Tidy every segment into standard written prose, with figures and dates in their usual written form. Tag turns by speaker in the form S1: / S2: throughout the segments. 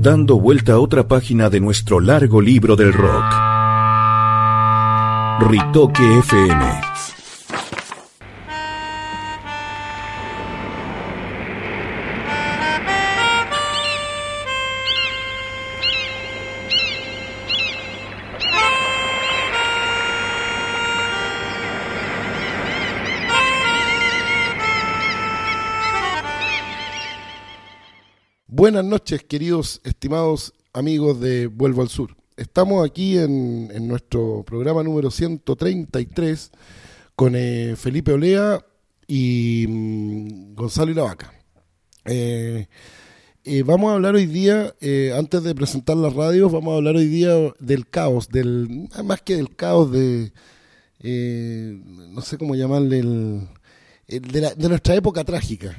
S1: dando vuelta a otra página de nuestro largo libro del rock. Ritoque FM.
S2: Buenas noches, queridos, estimados amigos de Vuelvo al Sur. Estamos aquí en nuestro programa número 133 con Felipe Olea y Gonzalo y la Vaca. Vamos a hablar hoy día, antes de presentar las radios, vamos a hablar hoy día del caos, más que del caos no sé cómo llamarle, de nuestra época trágica,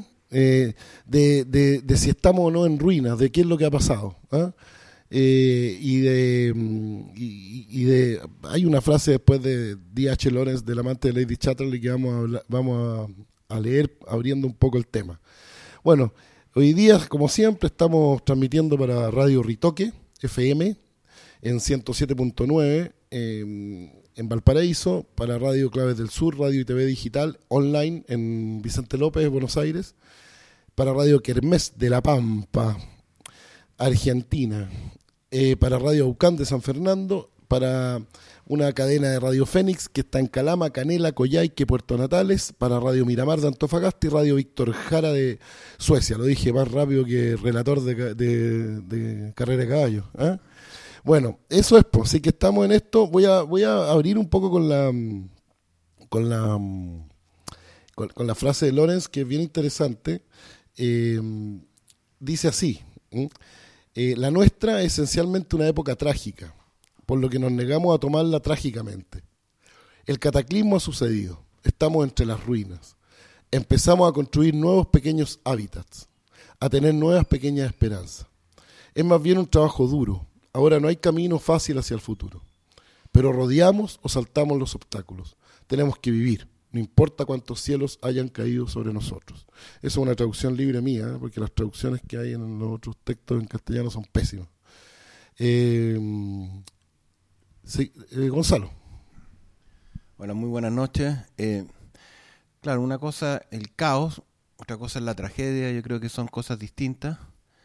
S2: de si estamos o no en ruinas, de qué es lo que ha pasado, hay una frase después de D.H. Lawrence, del amante de Lady Chatterley, que vamos a leer abriendo un poco el tema. Bueno, hoy día, como siempre, estamos transmitiendo para Radio Ritoque FM en 107.9 en Valparaíso, para Radio Claves del Sur, Radio y TV Digital online en Vicente López, Buenos Aires, para Radio Kermés de La Pampa, Argentina, para Radio Aucán de San Fernando, para una cadena de Radio Fénix que está en Calama, Canela, Coyhaique, Puerto Natales, para Radio Miramar de Antofagasta y Radio Víctor Jara de Suecia. Lo dije más rápido que relator de carrera de caballo, ¿eh? Bueno, eso es, pues, así que estamos en esto. Voy a abrir un poco con la frase de Lawrence, que es bien interesante. Dice así: la nuestra es esencialmente una época trágica, por lo que nos negamos a tomarla trágicamente. El cataclismo ha sucedido, estamos entre las ruinas. Empezamos a construir nuevos pequeños hábitats, a tener nuevas pequeñas esperanzas. Es más bien un trabajo duro. Ahora no hay camino fácil hacia el futuro, pero rodeamos o saltamos los obstáculos. Tenemos que vivir, no importa cuántos cielos hayan caído sobre nosotros. Eso es una traducción libre mía, porque las traducciones que hay en los otros textos en castellano son pésimas. Gonzalo.
S3: Bueno, muy buenas noches. Claro, una cosa el caos, otra cosa es la tragedia. Yo creo que son cosas distintas.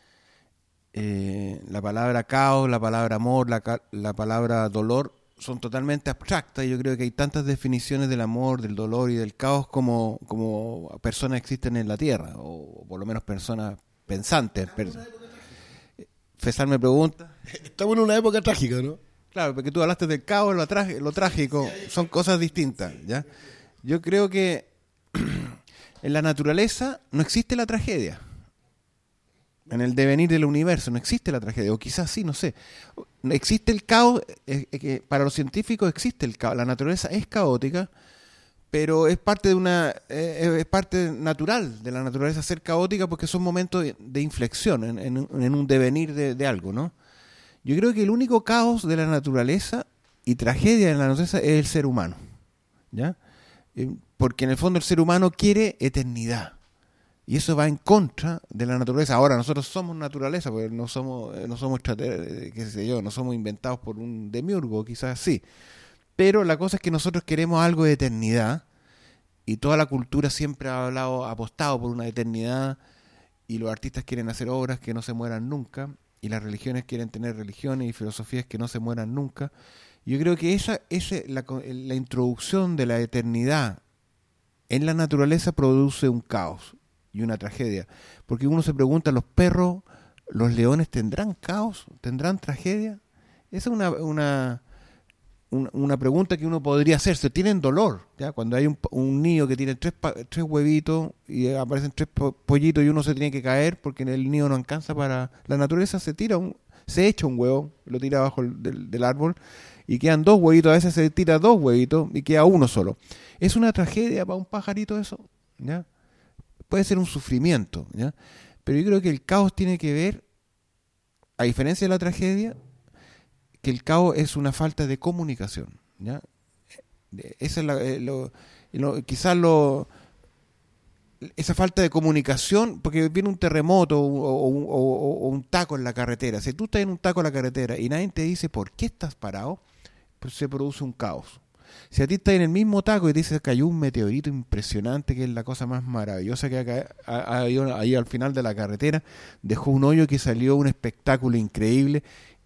S3: La palabra caos, la palabra amor, la palabra dolor son totalmente abstractas. Yo creo que hay tantas definiciones del amor, del dolor y del caos como personas existen en la Tierra, o por lo menos personas pensantes. César me pregunta.
S2: Estamos en una época trágica, ¿no?
S3: Claro, porque tú hablaste del caos, lo trágico, son cosas distintas, ¿ya? Yo creo que en la naturaleza no existe la tragedia. En el devenir del universo no existe la tragedia, o quizás sí, no sé. Existe el caos, que para los científicos existe el caos. La naturaleza es caótica, pero es parte es parte natural de la naturaleza ser caótica, porque son momentos de inflexión en un devenir de algo, ¿no? Yo creo que el único caos de la naturaleza y tragedia de la naturaleza es el ser humano, ¿ya? Porque en el fondo el ser humano quiere eternidad. Y eso va en contra de la naturaleza. Ahora, nosotros somos naturaleza, porque no somos qué sé yo, no somos inventados por un demiurgo, quizás sí. Pero la cosa es que nosotros queremos algo de eternidad, y toda la cultura siempre ha apostado por una eternidad, y los artistas quieren hacer obras que no se mueran nunca, y las religiones quieren tener religiones y filosofías que no se mueran nunca. Yo creo que la introducción de la eternidad en la naturaleza produce un caos y una tragedia, porque uno se pregunta, ¿los perros, los leones tendrán caos? ¿Tendrán tragedia? Esa es una pregunta que uno podría hacerse. ¿Tienen dolor? ¿Ya? Cuando hay un nido que tiene tres huevitos y aparecen tres pollitos y uno se tiene que caer porque el nido no alcanza para... La naturaleza se echa un huevo, lo tira abajo del árbol, y quedan dos huevitos. A veces se tira dos huevitos y queda uno solo. ¿Es una tragedia para un pajarito eso? ¿Ya? Puede ser un sufrimiento, ¿ya? Pero yo creo que el caos tiene que ver, a diferencia de la tragedia, que el caos es una falta de comunicación, ¿ya? Esa es quizás esa falta de comunicación, porque viene un terremoto o un taco en la carretera. Si tú estás en un taco en la carretera y nadie te dice por qué estás parado, pues se produce un caos. Si a ti estás en el mismo taco y te dice que cayó un meteorito impresionante, que es la cosa más maravillosa que ahí al final de la carretera, dejó un hoyo que salió un espectáculo increíble.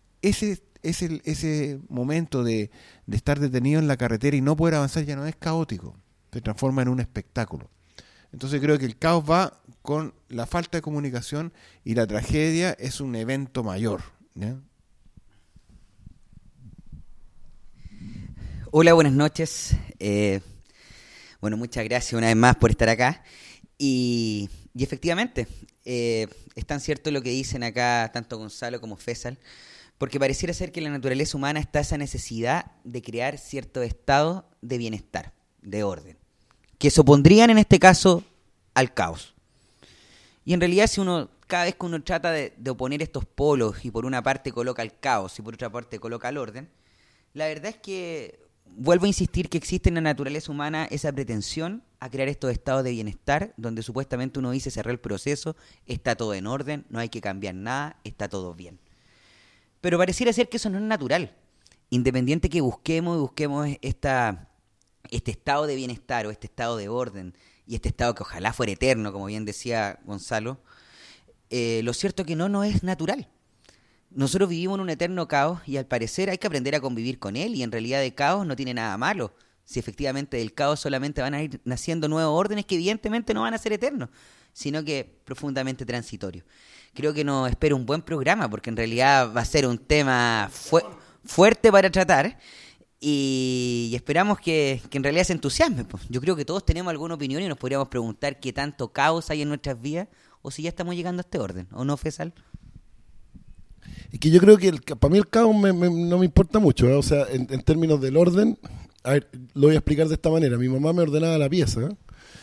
S3: Ese momento de estar detenido en la carretera y no poder avanzar ya no es caótico, se transforma en un espectáculo. Entonces creo que el caos va con la falta de comunicación y la tragedia es un evento mayor, ¿ya?
S4: Hola, buenas noches. Bueno, muchas gracias una vez más por estar acá. Y efectivamente, es tan cierto lo que dicen acá tanto Gonzalo como Fésal, porque pareciera ser que en la naturaleza humana está esa necesidad de crear cierto estado de bienestar, de orden, que se opondrían en este caso al caos. Y en realidad cada vez que uno trata de oponer estos polos y por una parte coloca el caos y por otra parte coloca el orden, la verdad es que vuelvo a insistir que existe en la naturaleza humana esa pretensión a crear estos estados de bienestar donde supuestamente uno dice cerró el proceso, está todo en orden, no hay que cambiar nada, está todo bien. Pero pareciera ser que eso no es natural. Independiente que busquemos este estado de bienestar o este estado de orden y este estado que ojalá fuera eterno, como bien decía Gonzalo, lo cierto es que no es natural. Nosotros vivimos en un eterno caos y al parecer hay que aprender a convivir con él y en realidad de caos no tiene nada malo. Si efectivamente del caos solamente van a ir naciendo nuevos órdenes que evidentemente no van a ser eternos, sino que profundamente transitorios. Creo que nos espera un buen programa porque en realidad va a ser un tema fuerte para tratar y esperamos que en realidad se entusiasme. Yo creo que todos tenemos alguna opinión y nos podríamos preguntar qué tanto caos hay en nuestras vidas o si ya estamos llegando a este orden, ¿o no, Fésal?
S2: Es que yo creo que para mí el caos no me importa mucho, ¿eh? O sea, en términos del orden, a ver, lo voy a explicar de esta manera. Mi mamá me ordenaba la pieza, ¿eh?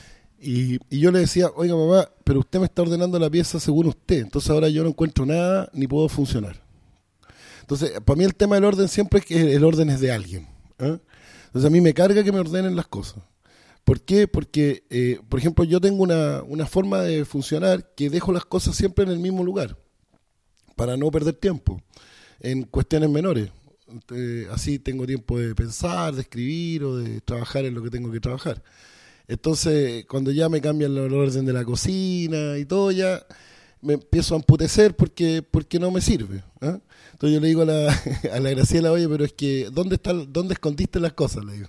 S2: Y yo le decía, oiga mamá, pero usted me está ordenando la pieza según usted, entonces ahora yo no encuentro nada ni puedo funcionar. Entonces, para mí el tema del orden siempre es que el orden es de alguien, ¿eh? Entonces a mí me carga que me ordenen las cosas. ¿Por qué? Porque, por ejemplo, yo tengo una forma de funcionar que dejo las cosas siempre en el mismo lugar, para no perder tiempo en cuestiones menores. Así tengo tiempo de pensar, de escribir o de trabajar en lo que tengo que trabajar. Entonces, cuando ya me cambian el orden de la cocina y todo, ya me empiezo a emputecer porque no me sirve, ¿eh? Entonces yo le digo a la Graciela, oye, pero es que ¿dónde escondiste las cosas? Le digo.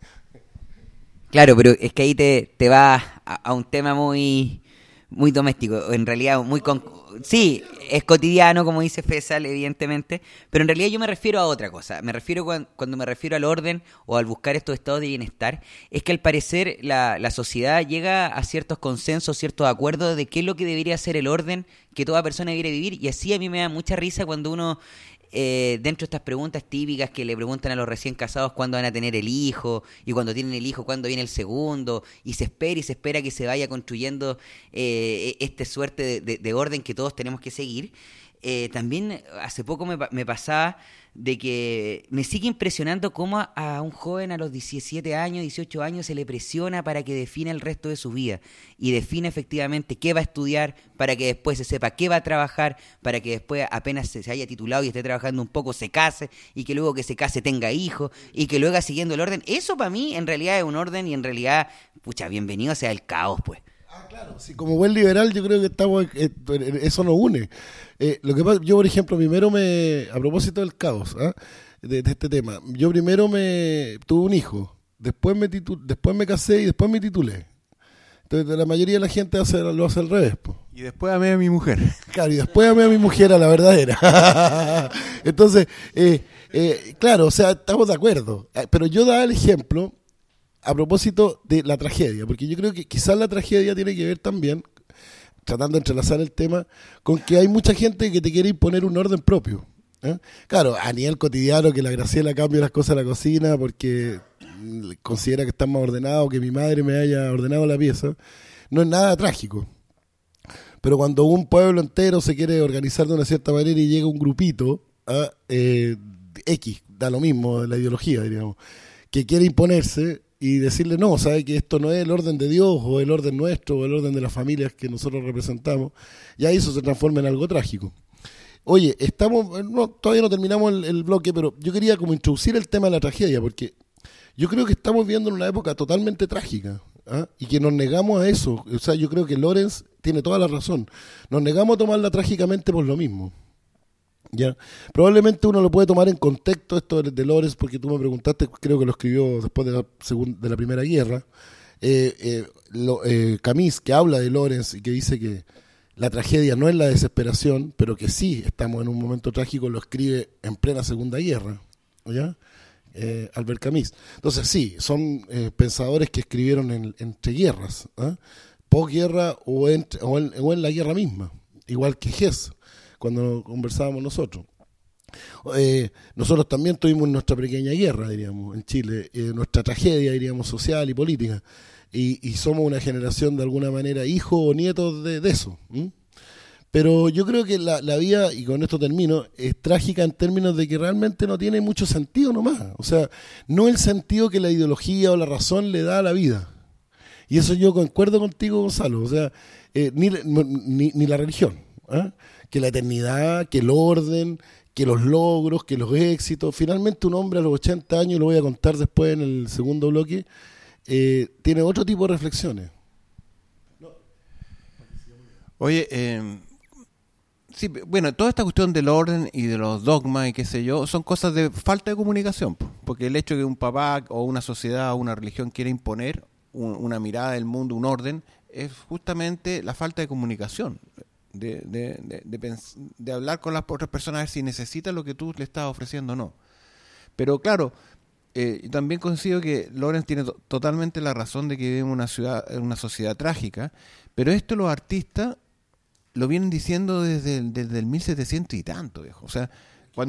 S4: Claro, pero es que ahí te vas a un tema muy doméstico, en realidad sí, es cotidiano, como dice Fésal, evidentemente, pero en realidad yo me refiero a otra cosa. Me refiero cuando me refiero al orden o al buscar estos estados de bienestar, es que al parecer la sociedad llega a ciertos consensos, ciertos acuerdos de qué es lo que debería ser el orden que toda persona debería vivir, y así a mí me da mucha risa cuando uno dentro de estas preguntas típicas que le preguntan a los recién casados cuándo van a tener el hijo, y cuando tienen el hijo cuándo viene el segundo, y se espera que se vaya construyendo esta suerte de orden que todos tenemos que seguir. También hace poco me pasaba de que me sigue impresionando cómo a un joven a los 17 años, 18 años se le presiona para que defina el resto de su vida y define efectivamente qué va a estudiar para que después se sepa qué va a trabajar, para que después apenas se haya titulado y esté trabajando un poco se case y que luego que se case tenga hijos y que luego siguiendo el orden. Eso para mí en realidad es un orden y en realidad, pucha, bienvenido sea el caos, pues.
S2: Claro, sí, como buen liberal yo creo que eso nos une. Lo que pasa, yo por ejemplo a propósito del caos, ¿eh? de este tema, yo primero tuve un hijo, después me casé y después me titulé. Entonces la mayoría de la gente lo hace al revés, po.
S3: Y después amé a mi mujer.
S2: Claro, y después amé a mi mujer, a la verdadera. Entonces, claro, o sea, estamos de acuerdo. Pero yo daba el ejemplo a propósito de la tragedia, porque yo creo que quizás la tragedia tiene que ver también, tratando de entrelazar el tema, con que hay mucha gente que te quiere imponer un orden propio, ¿eh? Claro, a nivel cotidiano, que la Graciela cambie las cosas en la cocina porque considera que está más ordenado, que mi madre me haya ordenado la pieza, no es nada trágico. Pero cuando un pueblo entero se quiere organizar de una cierta manera y llega un grupito, X, da lo mismo, la ideología, diríamos, que quiere imponerse y decirle, no, sabe que esto no es el orden de Dios o el orden nuestro o el orden de las familias que nosotros representamos, ya eso se transforma en algo trágico. Oye, todavía no terminamos el bloque, pero yo quería como introducir el tema de la tragedia, porque yo creo que estamos viviendo en una época totalmente trágica, ¿ah? Y que nos negamos a eso. O sea, yo creo que Lorenz tiene toda la razón. Nos negamos a tomarla trágicamente por lo mismo. ¿Ya? Probablemente uno lo puede tomar en contexto esto de Lorenz, porque tú me preguntaste, creo que lo escribió después de la Primera Guerra. Camus, que habla de Lorenz y que dice que la tragedia no es la desesperación, pero que sí estamos en un momento trágico, lo escribe en plena Segunda Guerra, ¿ya? Albert Camus. Entonces sí, son pensadores que escribieron entre guerras, ¿eh? Posguerra o en la guerra misma, igual que Hess, cuando conversábamos nosotros. Nosotros también tuvimos nuestra pequeña guerra, diríamos, en Chile, nuestra tragedia, diríamos, social y política. Y somos una generación, de alguna manera, hijos o nietos de eso. Pero yo creo que la vida, y con esto termino, es trágica en términos de que realmente no tiene mucho sentido nomás. O sea, no el sentido que la ideología o la razón le da a la vida. Y eso yo concuerdo contigo, Gonzalo. O sea, ni la religión, ¿eh? Que la eternidad, que el orden, que los logros, que los éxitos. Finalmente un hombre a los 80 años, lo voy a contar después en el segundo bloque, tiene otro tipo de reflexiones.
S3: Oye, sí, bueno, toda esta cuestión del orden y de los dogmas y qué sé yo, son cosas de falta de comunicación, porque el hecho de que un papá o una sociedad o una religión quiera imponer una mirada del mundo, un orden, es justamente la falta de comunicación, de hablar con las otras personas a ver si necesitan lo que tú le estás ofreciendo o no. Pero claro, también coincido que Lorenz tiene totalmente la razón de que vivimos en una sociedad trágica, pero esto los artistas lo vienen diciendo desde el 1700 y tanto, viejo. O sea,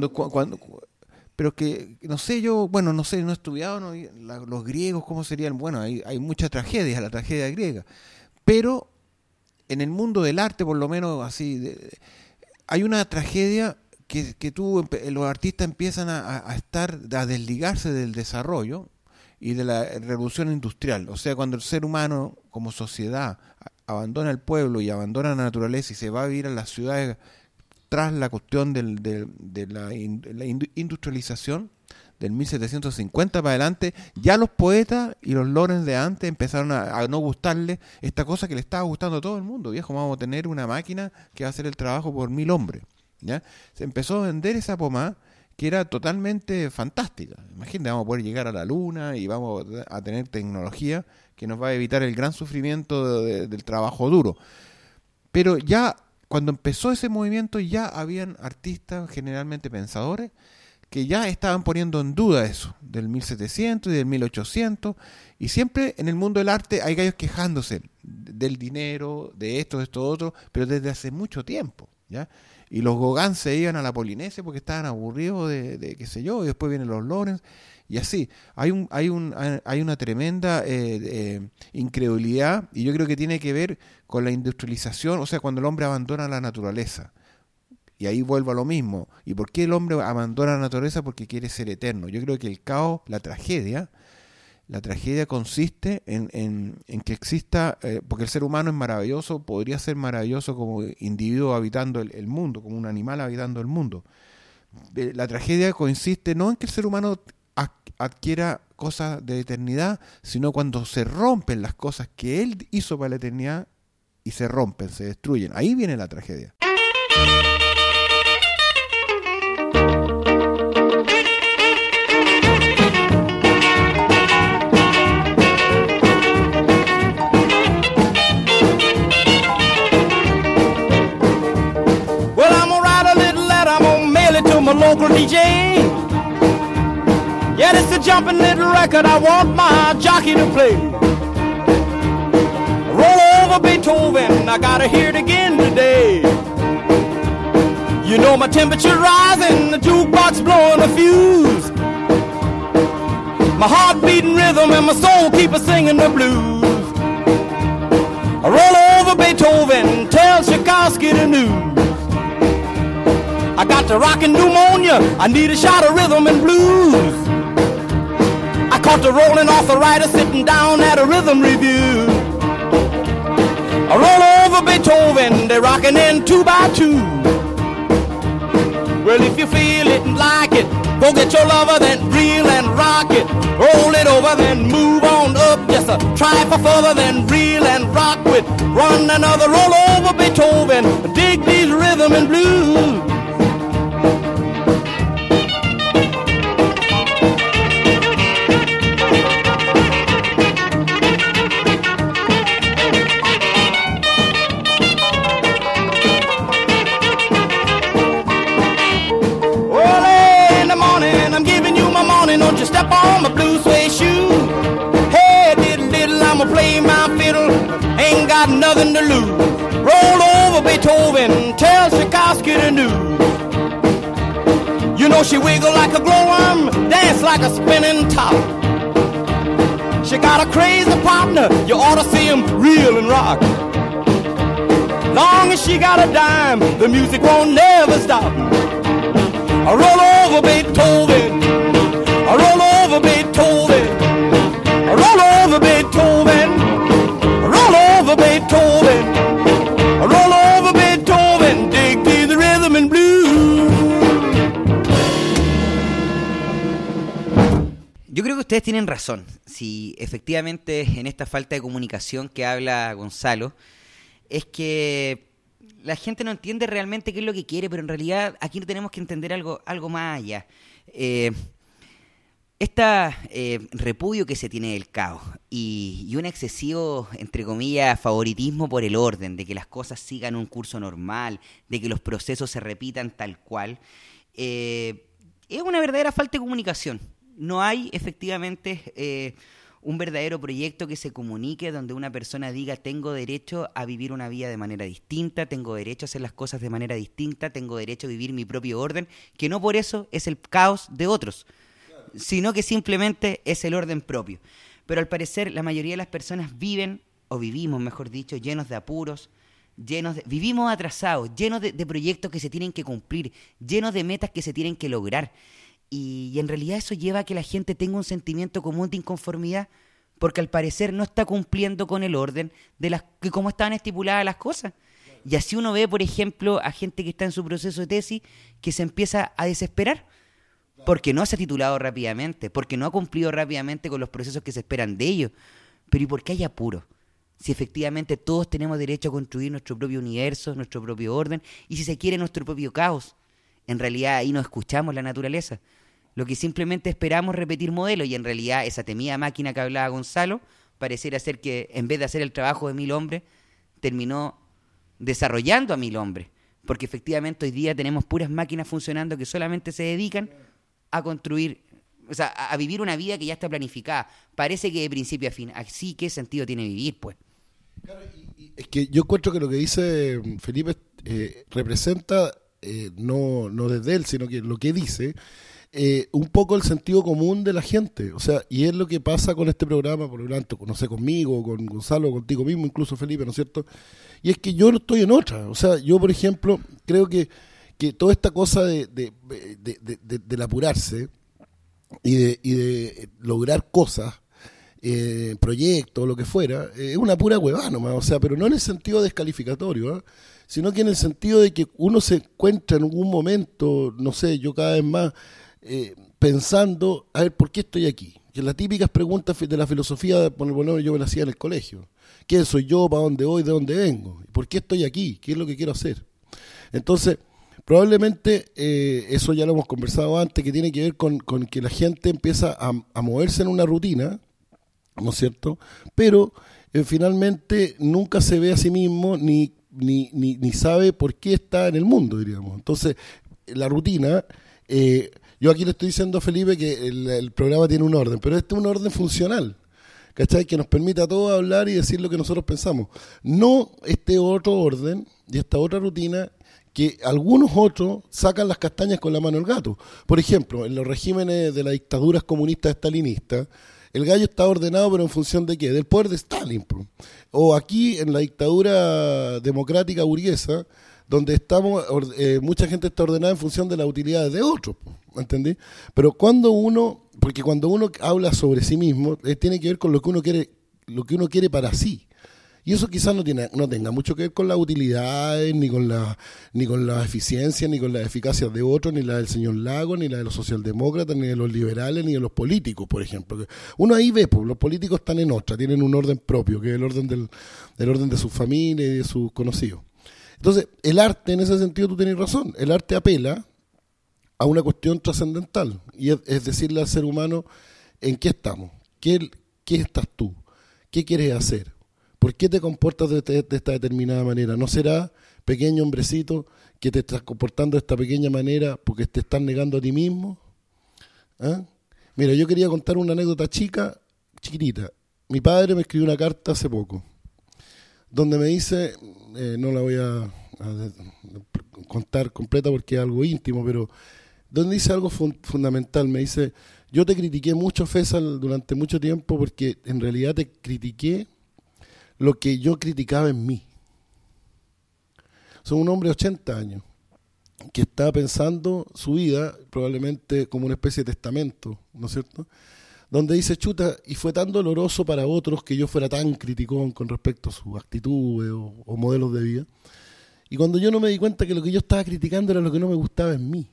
S3: pero que, no sé, no he estudiado los griegos, cómo serían. Bueno, hay muchas tragedias, la tragedia griega, pero en el mundo del arte, por lo menos así, hay una tragedia que los artistas empiezan a desligarse del desarrollo y de la revolución industrial. O sea, cuando el ser humano como sociedad abandona el pueblo y abandona la naturaleza y se va a vivir a las ciudades tras la cuestión de la industrialización del 1750 para adelante, ya los poetas y los Lorenz de antes empezaron a no gustarle esta cosa que le estaba gustando a todo el mundo. Viejo, vamos a tener una máquina que va a hacer el trabajo por 1000 hombres. ¿Ya? Se empezó a vender esa pomada que era totalmente fantástica. Imagínate, vamos a poder llegar a la luna y vamos a tener tecnología que nos va a evitar el gran sufrimiento del trabajo duro. Pero ya cuando empezó ese movimiento ya habían artistas, generalmente pensadores, que ya estaban poniendo en duda eso, del 1700 y del 1800, y siempre en el mundo del arte hay gallos quejándose del dinero, de esto, otro, pero desde hace mucho tiempo, ¿ya? Y los Gauguin se iban a la Polinesia porque estaban aburridos de qué sé yo, y después vienen los Lorenz, y así. Hay una tremenda incredulidad, y yo creo que tiene que ver con la industrialización, o sea, cuando el hombre abandona la naturaleza. Y ahí vuelvo a lo mismo. ¿Y por qué el hombre abandona la naturaleza? Porque quiere ser eterno. Yo creo que el caos, la tragedia consiste en que exista, porque el ser humano es maravilloso, podría ser maravilloso como individuo habitando el mundo, como un animal habitando el mundo. La tragedia consiste no en que el ser humano adquiera cosas de eternidad, sino cuando se rompen las cosas que él hizo para la eternidad y se rompen, se destruyen. Ahí viene la tragedia.
S5: My local DJ. Yeah, it's a jumping little record I want my jockey to play. Roll over Beethoven, I gotta hear it again today. You know my temperature rising, the jukebox blowing a fuse. My heart beating rhythm and my soul keep singing the blues. Roll over Beethoven, tell Tchaikovsky the news. I got the rockin' pneumonia, I need a shot of rhythm and blues. I caught the rolling arthritis sitting down at a rhythm review. I roll over Beethoven, they're rockin' in 2 by 2. Well, if you feel it and like it, go get your lover, then reel and rock it. Roll it over, then move on up. Just a try for further, then reel and rock with. Run another roll over Beethoven. Dig these rhythm and blues. Don't you step on my blue suede shoe. Hey, diddle diddle, I'ma play my fiddle. Ain't got nothing to lose. Roll over Beethoven, tell Tchaikovsky the news. You know she wiggle like a glowworm, dance like a spinning top. She got a crazy partner, you ought to see him reel and rock. Long as she got a dime, the music won't never stop. I roll over Beethoven, I roll over Beethoven, I roll over Beethoven, I roll over Beethoven, I roll over Beethoven, dig through the rhythm and blues.
S4: Yo creo que ustedes tienen razón. Si efectivamente en esta falta de comunicación que habla Gonzalo, es que la gente no entiende realmente qué es lo que quiere, pero en realidad aquí tenemos que entender algo más allá. Repudio que se tiene del caos y un excesivo, entre comillas, favoritismo por el orden, de que las cosas sigan un curso normal, de que los procesos se repitan tal cual, es una verdadera falta de comunicación. No hay efectivamente un verdadero proyecto que se comunique donde una persona diga tengo derecho a vivir una vida de manera distinta, tengo derecho a hacer las cosas de manera distinta, tengo derecho a vivir mi propio orden, que no por eso es el caos de otros, sino que simplemente es el orden propio. Pero al parecer la mayoría de las personas viven, o vivimos mejor dicho, llenos de apuros, vivimos atrasados, llenos de proyectos que se tienen que cumplir, llenos de metas que se tienen que lograr. Y en realidad eso lleva a que la gente tenga un sentimiento común de inconformidad, porque al parecer no está cumpliendo con el orden de cómo estaban estipuladas las cosas. Y así uno ve, por ejemplo, a gente que está en su proceso de tesis que se empieza a desesperar porque no se ha titulado rápidamente, porque no ha cumplido rápidamente con los procesos que se esperan de ellos. Pero ¿y por qué hay apuro? Si efectivamente todos tenemos derecho a construir nuestro propio universo, nuestro propio orden, y si se quiere nuestro propio caos. En realidad ahí no escuchamos la naturaleza. Lo que simplemente esperamos repetir modelos, y en realidad esa temida máquina que hablaba Gonzalo pareciera ser que en vez de hacer el trabajo de 1000 hombres, terminó desarrollando a 1000 hombres. Porque efectivamente hoy día tenemos puras máquinas funcionando que solamente se dedican a construir, o sea, a vivir una vida que ya está planificada. Parece que de principio a fin. Así, ¿qué sentido tiene vivir, pues?
S2: Claro, y es que yo encuentro que lo que dice Felipe representa, no desde él, sino que lo que dice, un poco el sentido común de la gente. O sea, y es lo que pasa con este programa, por lo tanto, no sé, conmigo, con Gonzalo, contigo mismo, incluso Felipe, ¿no es cierto? Y es que yo no estoy en otra. O sea, yo, por ejemplo, creo que toda esta cosa del apurarse y de lograr cosas, proyectos, lo que fuera, es una pura huevada nomás, o sea, pero no en el sentido descalificatorio, ¿eh? Sino que en el sentido de que uno se encuentra en algún momento, no sé, yo cada vez más pensando, a ver, ¿por qué estoy aquí? Que las típicas preguntas de la filosofía, por lo menos yo me las hacía en el colegio. ¿Quién soy yo? ¿Para dónde voy? ¿De dónde vengo? ¿Por qué estoy aquí? ¿Qué es lo que quiero hacer? Entonces, probablemente eso ya lo hemos conversado antes, que tiene que ver con que la gente empieza a moverse en una rutina, ¿no es cierto? Pero finalmente nunca se ve a sí mismo ni sabe por qué está en el mundo, diríamos. Entonces, la rutina, yo aquí le estoy diciendo a Felipe que el programa tiene un orden, pero este es un orden funcional, ¿cachai? Que nos permite a todos hablar y decir lo que nosotros pensamos. No este otro orden y esta otra rutina que algunos otros sacan las castañas con la mano al gato. Por ejemplo, en los regímenes de las dictaduras comunistas estalinistas, el gallo está ordenado, pero en función de ¿qué? Del poder de Stalin. O aquí, en la dictadura democrática burguesa, donde estamos, mucha gente está ordenada en función de las utilidades de otros, ¿entendí? Pero cuando uno habla sobre sí mismo, tiene que ver con lo que uno quiere para sí. Y eso quizás no tenga mucho que ver con las utilidades, ni con la eficiencia, ni con las eficacias de otros, ni la del señor Lago, ni la de los socialdemócratas, ni de los liberales, ni de los políticos, por ejemplo. Uno ahí ve, pues, los políticos están en otra, tienen un orden propio, que es el orden de su familia y de sus conocidos. Entonces, el arte, en ese sentido, tú tienes razón, el arte apela a una cuestión trascendental, y es decirle al ser humano en qué estamos, qué estás tú, qué quieres hacer. ¿Por qué te comportas de esta determinada manera? ¿No será, pequeño hombrecito, que te estás comportando de esta pequeña manera porque te estás negando a ti mismo? ¿Ah? Mira, yo quería contar una anécdota chiquitita. Mi padre me escribió una carta hace poco, donde me dice, no la voy a contar completa porque es algo íntimo, pero donde dice algo fundamental. Me dice, yo te critiqué mucho, Fésal, durante mucho tiempo, porque en realidad te critiqué lo que yo criticaba en mí. Soy un hombre de 80 años que está pensando su vida probablemente como una especie de testamento, ¿no es cierto? Donde dice, chuta, y fue tan doloroso para otros que yo fuera tan criticón con respecto a sus actitudes o modelos de vida. Y cuando yo no me di cuenta que lo que yo estaba criticando era lo que no me gustaba en mí.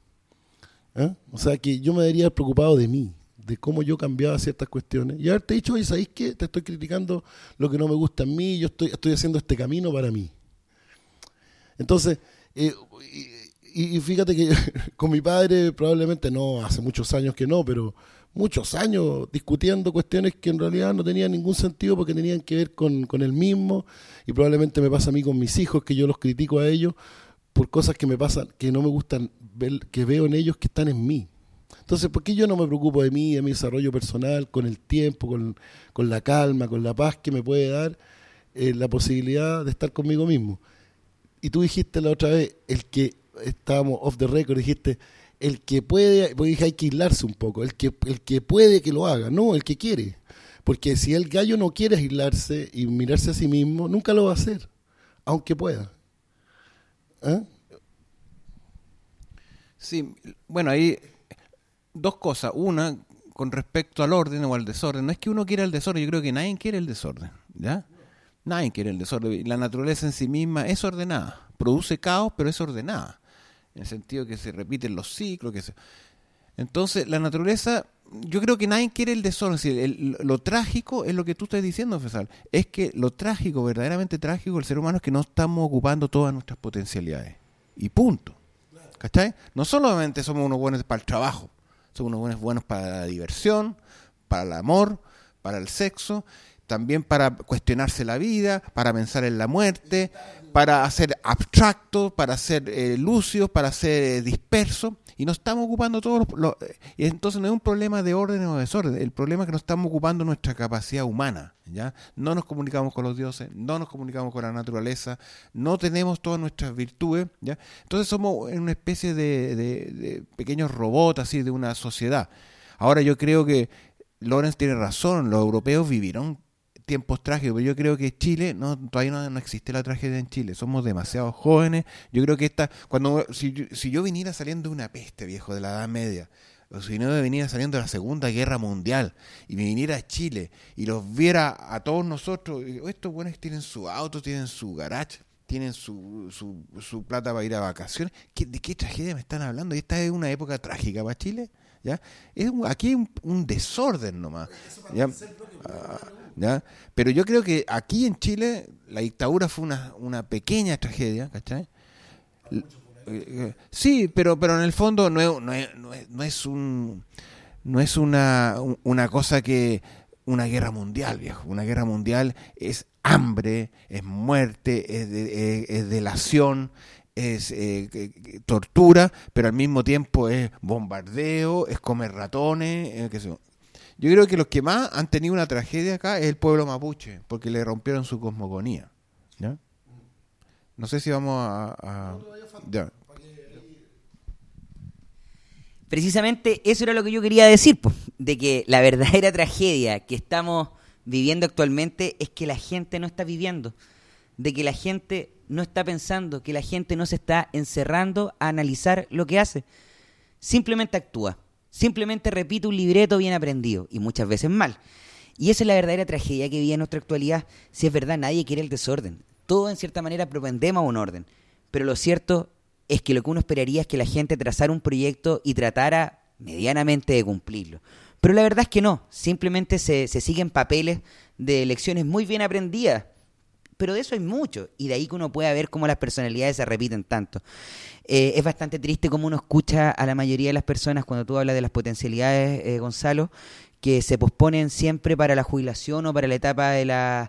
S2: O sea, que yo me debería haber preocupado de mí, de cómo yo cambiaba ciertas cuestiones, y haberte dicho, oye, ¿sabéis qué? Te estoy criticando lo que no me gusta en mí, yo estoy haciendo este camino para mí. Entonces, y fíjate que con mi padre probablemente no, hace muchos años que no, pero muchos años discutiendo cuestiones que en realidad no tenían ningún sentido porque tenían que ver con él mismo, y probablemente me pasa a mí con mis hijos, que yo los critico a ellos por cosas que me pasan, que no me gustan ver, que veo en ellos que están en mí. Entonces, ¿por qué yo no me preocupo de mí, de mi desarrollo personal, con el tiempo, con la calma, con la paz que me puede dar la posibilidad de estar conmigo mismo? Y tú dijiste la otra vez, el que estábamos off the record, dijiste, el que puede, porque dije, hay que aislarse un poco, el que puede que lo haga, no, el que quiere. Porque si el gallo no quiere aislarse y mirarse a sí mismo, nunca lo va a hacer, aunque pueda.
S3: Sí, bueno, ahí dos cosas. Una, con respecto al orden o al desorden. No es que uno quiera el desorden, yo creo que nadie quiere el desorden, ¿ya? Nadie quiere el desorden. La naturaleza en sí misma es ordenada. Produce caos, pero es ordenada. En el sentido que se repiten los ciclos. Entonces, la naturaleza, yo creo que nadie quiere el desorden. Lo trágico es lo que tú estás diciendo, Fésal. Es que lo trágico, verdaderamente trágico del ser humano es que no estamos ocupando todas nuestras potencialidades. Y punto. ¿Cachai? No solamente somos unos buenos para el trabajo. Somos unos buenos para la diversión, para el amor, para el sexo, también para cuestionarse la vida, para pensar en la muerte, para ser abstractos, para ser lúcidos, para ser dispersos, y no estamos ocupando todos y entonces no es un problema de orden o desorden, el problema es que no estamos ocupando nuestra capacidad humana, ¿ya? No nos comunicamos con los dioses, no nos comunicamos con la naturaleza, no tenemos todas nuestras virtudes, ¿ya? Entonces somos una especie de pequeños robots así de una sociedad. Ahora yo creo que Lorenz tiene razón, los europeos vivieron tiempos trágicos, pero yo creo que Chile, todavía no existe la tragedia en Chile, somos demasiado jóvenes. Yo creo que si yo viniera saliendo de una peste, viejo, de la Edad Media, o si no viniera saliendo de la Segunda Guerra Mundial, y me viniera a Chile, y los viera a todos nosotros, estos buenos tienen su auto, tienen su garage, tienen su plata para ir a vacaciones, ¿de qué tragedia me están hablando? Y esta es una época trágica para Chile, ¿ya? Aquí hay un desorden nomás, ¿ya? ¿Ya? Pero yo creo que aquí en Chile la dictadura fue una pequeña tragedia, ¿cachai? Sí, pero en el fondo no es una cosa que una guerra mundial, viejo. Una guerra mundial es hambre, es muerte, es delación, es tortura, pero al mismo tiempo es bombardeo, es comer ratones, qué sé yo. Yo creo que los que más han tenido una tragedia acá es el pueblo mapuche, porque le rompieron su cosmogonía, ¿ya? No sé si vamos a ya.
S4: Precisamente eso era lo que yo quería decir, de que la verdadera tragedia que estamos viviendo actualmente es que la gente no está viviendo, de que la gente no está pensando, que la gente no se está encerrando a analizar lo que hace. Simplemente actúa. Simplemente repite un libreto bien aprendido, y muchas veces mal. Y esa es la verdadera tragedia que vive en nuestra actualidad. Si es verdad, nadie quiere el desorden. Todos en cierta manera propendemos a un orden. Pero lo cierto es que lo que uno esperaría es que la gente trazara un proyecto y tratara medianamente de cumplirlo. Pero la verdad es que no. Simplemente se siguen papeles de lecciones muy bien aprendidas. Pero de eso hay mucho. Y de ahí que uno pueda ver cómo las personalidades se repiten tanto. Es bastante triste cómo uno escucha a la mayoría de las personas cuando tú hablas de las potencialidades, Gonzalo, que se posponen siempre para la jubilación o para la etapa de la...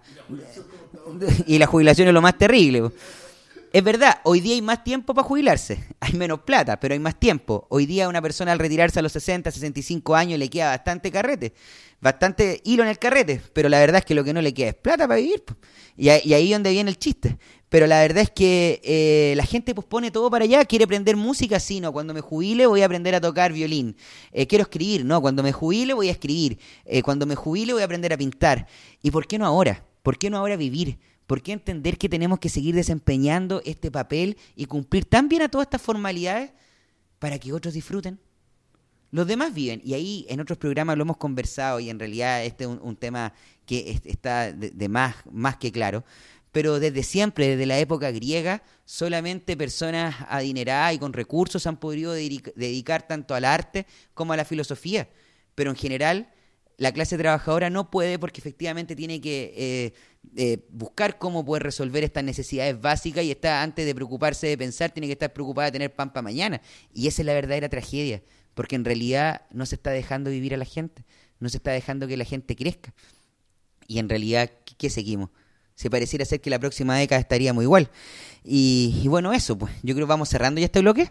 S4: Y la jubilación es lo más terrible. Es verdad, hoy día hay más tiempo para jubilarse. Hay menos plata, pero hay más tiempo. Hoy día una persona al retirarse a los 60, 65 años le queda bastante carrete. Bastante hilo en el carrete. Pero la verdad es que lo que no le queda es plata para vivir. Y ahí es donde viene el chiste. Pero la verdad es que la gente pospone todo para allá. Quiere aprender música, sí, no. Cuando me jubile voy a aprender a tocar violín. Quiero escribir, no. Cuando me jubile voy a escribir. Cuando me jubile voy a aprender a pintar. ¿Y por qué no ahora? ¿Por qué no ahora vivir? ¿Por qué entender que tenemos que seguir desempeñando este papel y cumplir tan bien a todas estas formalidades para que otros disfruten? Los demás viven, y ahí en otros programas lo hemos conversado, y en realidad este es un tema que está de más que claro, pero desde siempre, desde la época griega, solamente personas adineradas y con recursos han podido dedicar tanto al arte como a la filosofía, pero en general la clase trabajadora no puede, porque efectivamente tiene que buscar cómo poder resolver estas necesidades básicas, y está, antes de preocuparse de pensar, tiene que estar preocupada de tener pan para mañana. Y esa es la verdadera tragedia, porque en realidad no se está dejando vivir a la gente, no se está dejando que la gente crezca. Y en realidad, ¿qué seguimos? Se pareciera ser que la próxima década estaríamos igual. Y bueno, eso, pues. Yo creo que vamos cerrando ya este bloque.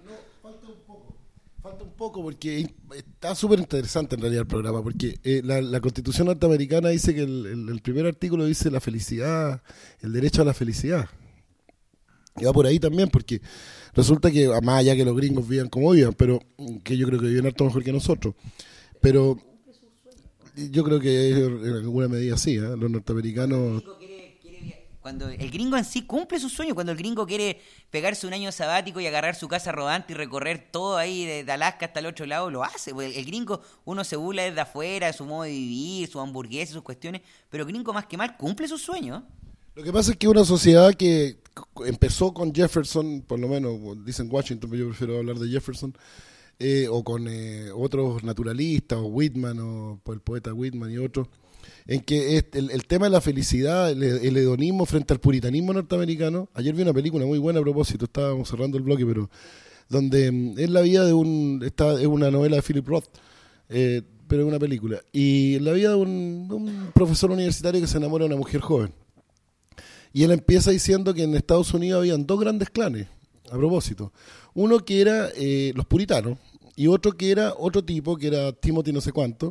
S2: Falta un poco porque está súper interesante en realidad el programa, porque la Constitución norteamericana dice que el primer artículo dice la felicidad, el derecho a la felicidad. Y va por ahí también, porque resulta que, más allá que los gringos vivan como vivan, pero que yo creo que viven harto mejor que nosotros, pero yo creo que en alguna medida sí, los norteamericanos...
S4: Cuando el gringo en sí cumple su sueño, cuando el gringo quiere pegarse un año sabático y agarrar su casa rodante y recorrer todo ahí de Alaska hasta el otro lado, lo hace. El gringo, uno se burla desde afuera, de su modo de vivir, su hamburguesa, sus cuestiones, pero el gringo más que mal cumple su sueño.
S2: Lo que pasa es que una sociedad que empezó con Jefferson, por lo menos dicen Washington, pero yo prefiero hablar de Jefferson, o con otros naturalistas, o Whitman, o el poeta Whitman y otros, en que el tema de la felicidad, el hedonismo frente al puritanismo norteamericano. Ayer vi una película muy buena a propósito, estábamos cerrando el bloque, pero donde es la vida de es una novela de Philip Roth, pero es una película, y es la vida de un profesor universitario que se enamora de una mujer joven, y él empieza diciendo que en Estados Unidos habían dos grandes clanes, a propósito, uno que era los puritanos, y otro que era otro tipo, que era Timothy no sé cuánto,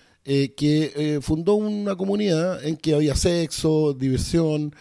S2: que fundó una comunidad en que había sexo, diversión,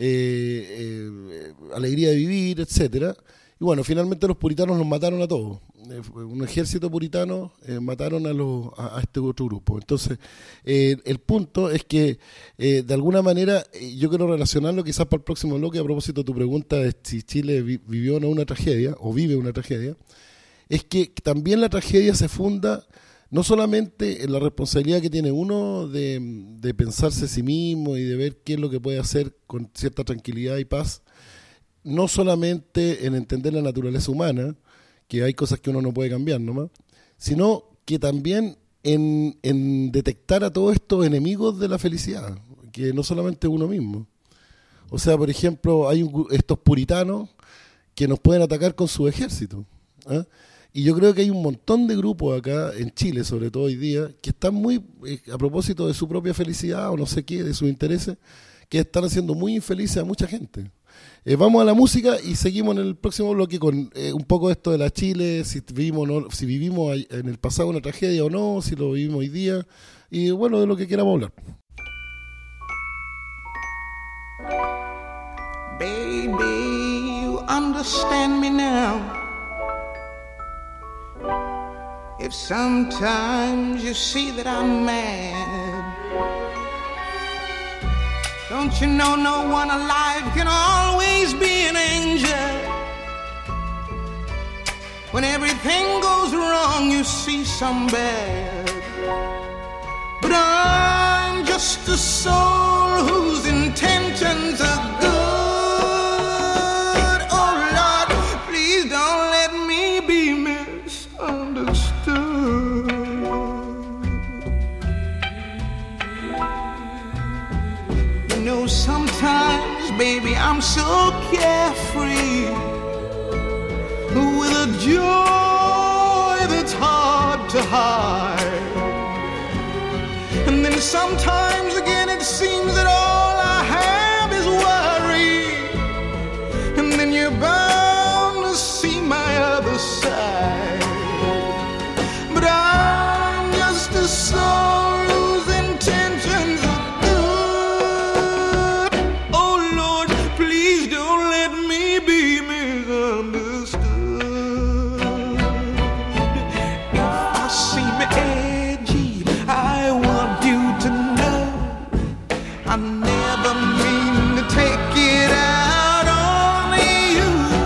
S2: alegría de vivir, etcétera. Y bueno, finalmente los puritanos los mataron a todos. Un ejército puritano mataron a este otro grupo. Entonces, el punto es que, de alguna manera, yo quiero relacionarlo quizás para el próximo bloque, a propósito de tu pregunta de si Chile vivió o no una tragedia, o vive una tragedia, es que también la tragedia se funda no solamente en la responsabilidad que tiene uno de pensarse a sí mismo y de ver qué es lo que puede hacer con cierta tranquilidad y paz, no solamente en entender la naturaleza humana, que hay cosas que uno no puede cambiar nomás, sino que también en detectar a todos estos enemigos de la felicidad, que no solamente uno mismo. O sea, por ejemplo, hay estos puritanos que nos pueden atacar con su ejército, ¿eh? Y yo creo que hay un montón de grupos acá, en Chile sobre todo hoy día, que están muy, a propósito de su propia felicidad o no sé qué, de sus intereses, que están haciendo muy infelices a mucha gente. Vamos a la música y seguimos en el próximo bloque con un poco esto de la Chile, si vivimos en el pasado una tragedia o no, si lo vivimos hoy día, y bueno, de lo que queramos hablar.
S6: Baby, you understand me now. If sometimes you see that I'm mad, don't you know no one alive can always be an angel? When everything goes wrong, you see some bad. But I'm just just a soul whose intentions are good. Oh Lord, please don't let me be misunderstood. You know, sometimes, baby, I'm so carefree, with a joy that's hard to hide. And then sometimes again it seems that all I have is worry. And then you're bound to see my other side. But I'm just a soul whose intentions are good. Oh Lord, please don't let me be misunderstood. If I seem edgy, I want you to know I never mean to take it out on you.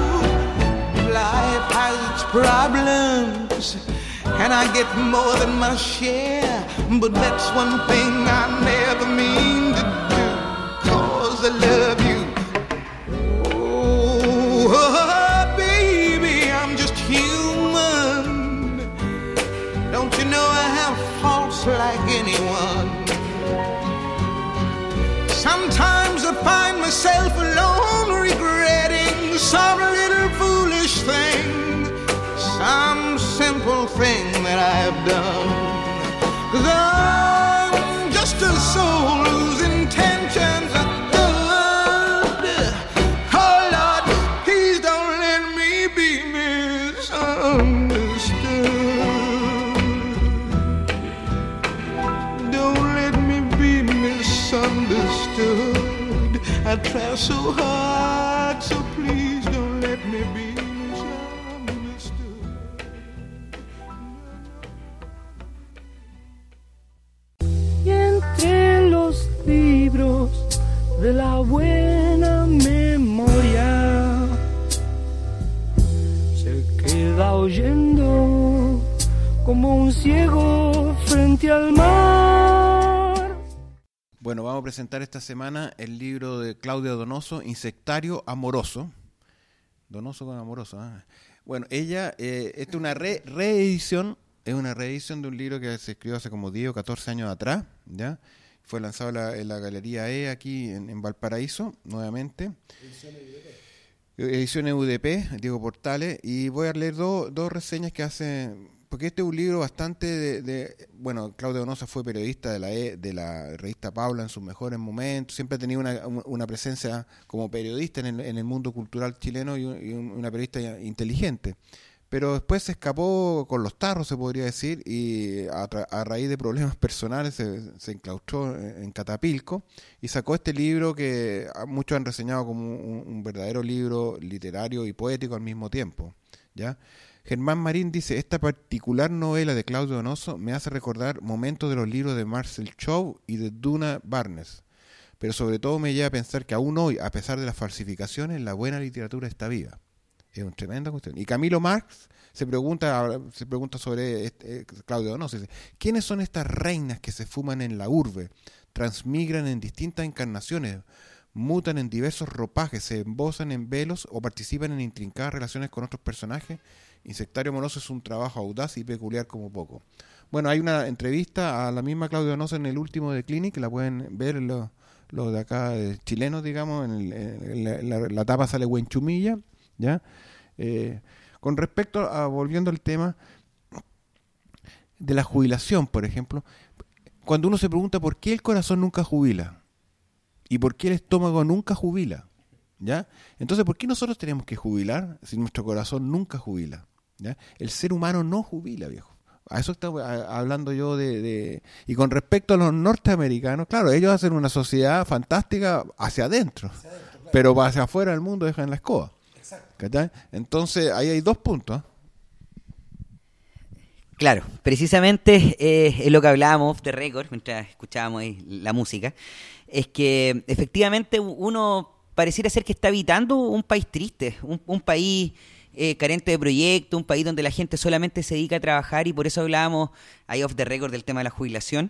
S6: Life has its problems, and I get more than my share. But that's one thing I never mean to do, 'cause I love you. Oh, baby, I'm just human. Don't you know I have faults like anyone? Sometimes I find myself alone regretting some little foolish thing, some simple thing that I've done. 'Cause I'm just a soul whose intentions are good. Oh Lord, please don't let me be misunderstood. Don't let me be misunderstood. I try so hard, so please don't let me be misunderstood.
S7: Y entre los libros de la buena memoria se queda oyendo como un ciego frente al mar.
S3: Bueno, vamos a presentar esta semana el libro de Claudia Donoso, Insectario Amoroso. Donoso con amoroso. Bueno, ella, esta es una reedición, es una reedición de un libro que se escribió hace como 10 o 14 años atrás, ¿ya? Fue lanzado en la Galería E aquí en Valparaíso, nuevamente. Ediciones UDP, Diego Portales, y voy a leer dos reseñas que hace, porque este es un libro bastante bueno, Claudia Donoso fue periodista de la revista Paula en sus mejores momentos, siempre ha tenido una presencia como periodista en el mundo cultural chileno y una periodista inteligente. Pero después se escapó con los tarros, se podría decir, y a raíz de problemas personales se enclaustró en Catapilco y sacó este libro que muchos han reseñado como un verdadero libro literario y poético al mismo tiempo, ¿ya? Germán Marín dice, esta particular novela de Claudio Donoso me hace recordar momentos de los libros de Marcel Chow y de Duna Barnes, pero sobre todo me lleva a pensar que aún hoy, a pesar de las falsificaciones, la buena literatura está viva. Es una tremenda cuestión. Y Camilo Marx se pregunta sobre Claudio Donoso. Dice, ¿quiénes son estas reinas que se fuman en la urbe, transmigran en distintas encarnaciones, mutan en diversos ropajes, se embozan en velos o participan en intrincadas relaciones con otros personajes? Insectario Amoroso es un trabajo audaz y peculiar como poco. Bueno, hay una entrevista a la misma Claudia Donoso en el último de Clinic, la pueden ver los de acá, chilenos, digamos, en la tapa sale Huenchumilla, ¿ya? Con respecto a, volviendo al tema de la jubilación, por ejemplo, cuando uno se pregunta por qué el corazón nunca jubila y por qué el estómago nunca jubila, ¿ya? Entonces, ¿por qué nosotros tenemos que jubilar si nuestro corazón nunca jubila? ¿Ya? El ser humano no jubila, viejo. A eso estaba hablando yo y con respecto a los norteamericanos, claro, ellos hacen una sociedad fantástica hacia adentro, claro, pero hacia afuera del mundo dejan la escoba. ¿Cachai? Entonces ahí hay dos puntos.
S4: Claro, precisamente es lo que hablábamos off the record mientras escuchábamos ahí la música, es que efectivamente uno pareciera ser que está habitando un país triste, un país carente de proyectos, un país donde la gente solamente se dedica a trabajar, y por eso hablábamos ahí off the record del tema de la jubilación,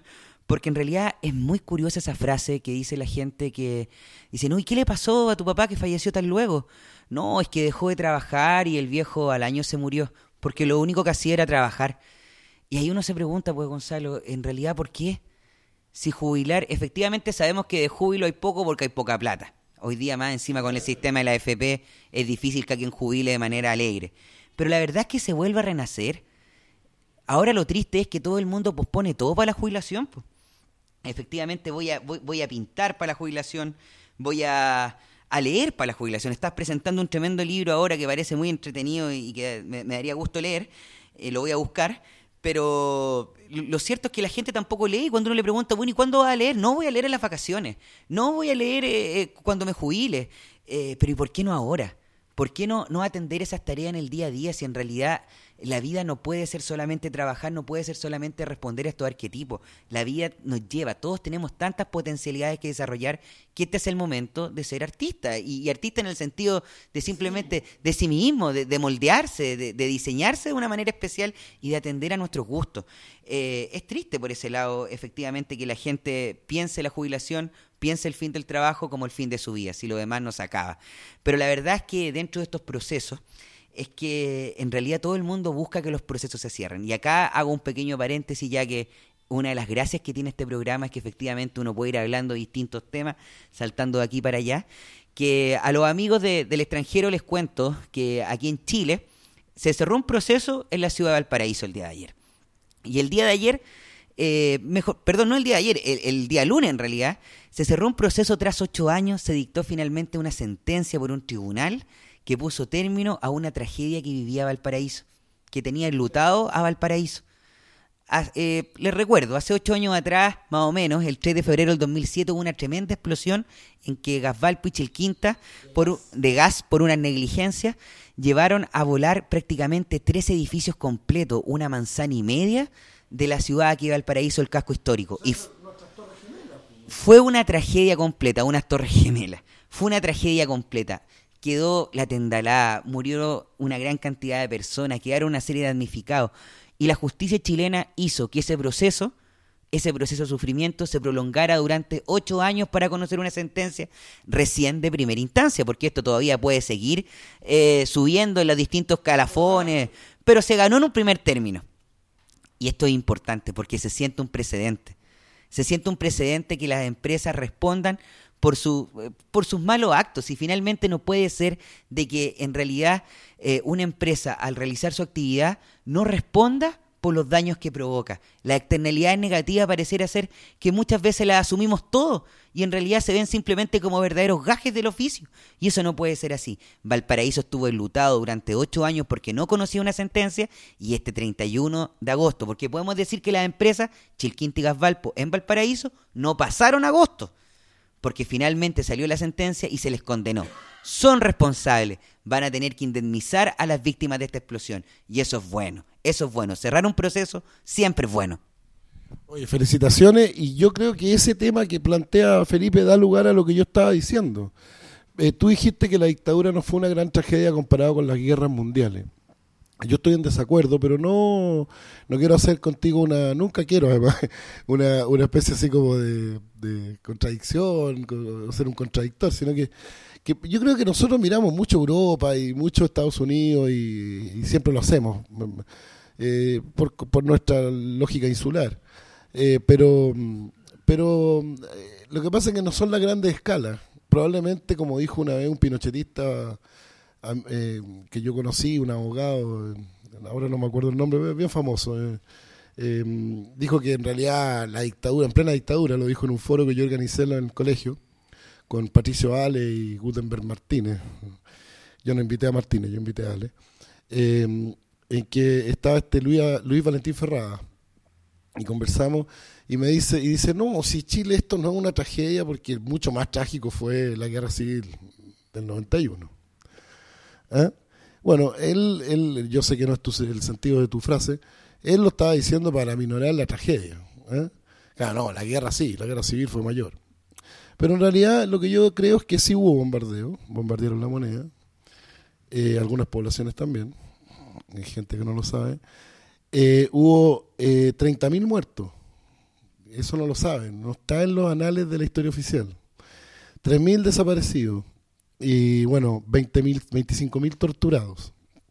S4: Porque en realidad es muy curiosa esa frase que dice la gente que dice, no, ¿y qué le pasó a tu papá que falleció tan luego? No, es que dejó de trabajar y el viejo al año se murió, porque lo único que hacía era trabajar. Y ahí uno se pregunta, pues Gonzalo, en realidad, ¿por qué? Si jubilar, efectivamente sabemos que de júbilo hay poco porque hay poca plata. Hoy día más encima con el sistema de la AFP es difícil que alguien jubile de manera alegre. Pero la verdad es que se vuelve a renacer. Ahora lo triste es que todo el mundo pospone todo para la jubilación. Pues. Efectivamente voy a pintar para la jubilación, voy a leer para la jubilación. Estás presentando un tremendo libro ahora que parece muy entretenido y que me daría gusto leer. Lo voy a buscar. Pero lo cierto es que la gente tampoco lee y cuando uno le pregunta, bueno, ¿y cuándo vas a leer? No voy a leer en las vacaciones, no voy a leer cuando me jubile, pero ¿y por qué no ahora? ¿Por qué no atender esas tareas en el día a día si en realidad la vida no puede ser solamente trabajar, no puede ser solamente responder a estos arquetipos? La vida nos lleva, todos tenemos tantas potencialidades que desarrollar que este es el momento de ser artista. Y artista en el sentido de simplemente de sí mismo, de moldearse, de diseñarse de una manera especial y de atender a nuestros gustos. Es triste por ese lado, efectivamente, que la gente piense la jubilación, piense el fin del trabajo como el fin de su vida, si lo demás no se acaba. Pero la verdad es que dentro de estos procesos es que en realidad todo el mundo busca que los procesos se cierren. Y acá hago un pequeño paréntesis, ya que una de las gracias que tiene este programa es que efectivamente uno puede ir hablando de distintos temas, saltando de aquí para allá, que a los amigos del extranjero les cuento que aquí en Chile se cerró un proceso en la ciudad de Valparaíso el día de ayer. Y el día de ayer, no el día de ayer, el día lunes en realidad, se cerró un proceso tras 8 años, se dictó finalmente una sentencia por un tribunal que puso término a una tragedia que vivía Valparaíso, que tenía enlutado a Valparaíso. Les recuerdo, hace 8 años atrás, más o menos, el 3 de febrero del 2007 hubo una tremenda explosión en que Gasvalpo y Chilquinta, de gas por una negligencia, llevaron a volar prácticamente 3 edificios completos, una manzana y media de la ciudad aquí de Valparaíso, el casco histórico. Y fue una tragedia completa, unas torres gemelas. Fue una tragedia completa. Quedó la tendalada, murió una gran cantidad de personas, quedaron una serie de damnificados. Y la justicia chilena hizo que ese proceso de sufrimiento se prolongara durante 8 años para conocer una sentencia recién de primera instancia, porque esto todavía puede seguir subiendo en los distintos calafones, pero se ganó en un primer término. Y esto es importante porque se siente un precedente. Se siente un precedente que las empresas respondan por sus malos actos, y finalmente no puede ser de que en realidad una empresa al realizar su actividad no responda por los daños que provoca. La externalidad negativa pareciera ser que muchas veces la asumimos todo y en realidad se ven simplemente como verdaderos gajes del oficio, y eso no puede ser así. Valparaíso estuvo enlutado durante 8 años porque no conocía una sentencia, y este 31 de agosto, porque podemos decir que las empresas Chilquinta y Gasvalpo en Valparaíso no pasaron agosto, porque finalmente salió la sentencia y se les condenó. Son responsables, van a tener que indemnizar a las víctimas de esta explosión. Y eso es bueno, eso es bueno. Cerrar un proceso siempre es bueno.
S2: Oye, felicitaciones, y yo creo que ese tema que plantea Felipe da lugar a lo que yo estaba diciendo. Tú dijiste que la dictadura no fue una gran tragedia comparado con las guerras mundiales. Yo estoy en desacuerdo, pero no quiero hacer contigo nunca quiero además, una especie así como de contradicción, ser un contradictor, sino que yo creo que nosotros miramos mucho Europa y mucho Estados Unidos y siempre lo hacemos por nuestra lógica insular, pero lo que pasa es que no son las grandes escalas. Probablemente, como dijo una vez un pinochetista que yo conocí, un abogado, ahora no me acuerdo el nombre, bien famoso, dijo que en realidad la dictadura, en plena dictadura, lo dijo en un foro que yo organicé en el colegio con Patricio Ale y Gutenberg Martínez. Yo no invité a Martínez, yo invité a Ale, en que estaba Luis Valentín Ferrada, y conversamos y me dice, no, si Chile esto no es una tragedia, porque mucho más trágico fue la guerra civil del 91. Bueno, él, yo sé que no es el sentido de tu frase, él lo estaba diciendo para minorar la tragedia. Claro, no, la guerra civil fue mayor. Pero en realidad lo que yo creo es que sí hubo bombardearon la moneda, algunas poblaciones también, hay gente que no lo sabe, hubo 30.000 muertos, eso no lo saben, no está en los anales de la historia oficial. 3.000 desaparecidos y bueno, 25.000 torturados.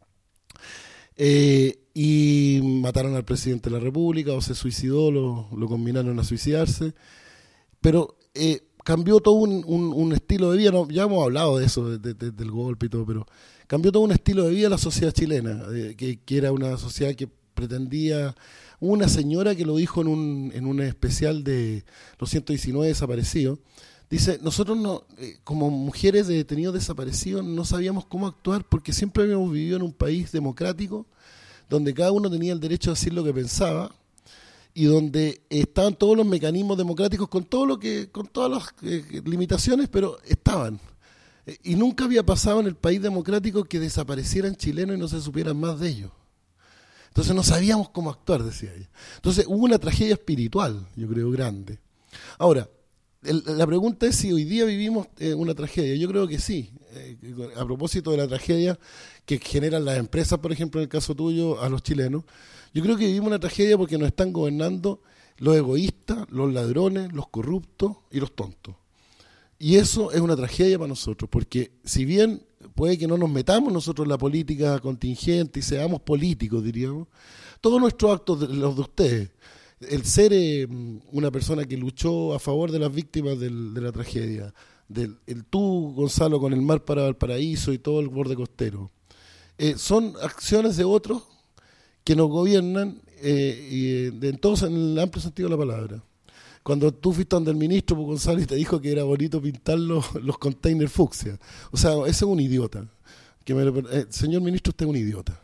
S2: Y mataron al presidente de la República, o se suicidó, lo combinaron a suicidarse. Pero cambió todo un estilo de vida, ¿no? Ya hemos hablado de eso, del golpe y todo, pero cambió todo un estilo de vida la sociedad chilena, que era una sociedad que pretendía, una señora que lo dijo en un especial de los 119 desaparecidos, dice, nosotros no, como mujeres de detenidos desaparecidos no sabíamos cómo actuar porque siempre habíamos vivido en un país democrático donde cada uno tenía el derecho a decir lo que pensaba y donde estaban todos los mecanismos democráticos con todas las limitaciones, pero estaban. Y nunca había pasado en el país democrático que desaparecieran chilenos y no se supieran más de ellos. Entonces no sabíamos cómo actuar, decía ella. Entonces hubo una tragedia espiritual, yo creo, grande. Ahora, la pregunta es si hoy día vivimos una tragedia. Yo creo que sí. A propósito de la tragedia que generan las empresas, por ejemplo, en el caso tuyo, a los chilenos, yo creo que vivimos una tragedia porque nos están gobernando los egoístas, los ladrones, los corruptos y los tontos. Y eso es una tragedia para nosotros, porque si bien puede que no nos metamos nosotros en la política contingente y seamos políticos, diríamos, todos nuestros actos, los de ustedes, el ser una persona que luchó a favor de las víctimas de la tragedia, el tú, Gonzalo, con el mar para Valparaíso y todo el borde costero, son acciones de otros que nos gobiernan en el amplio sentido de la palabra. Cuando tú fuiste donde el ministro Gonzalo y te dijo que era bonito pintar los containers fucsia, o sea, ese es un idiota. Señor ministro, usted es un idiota.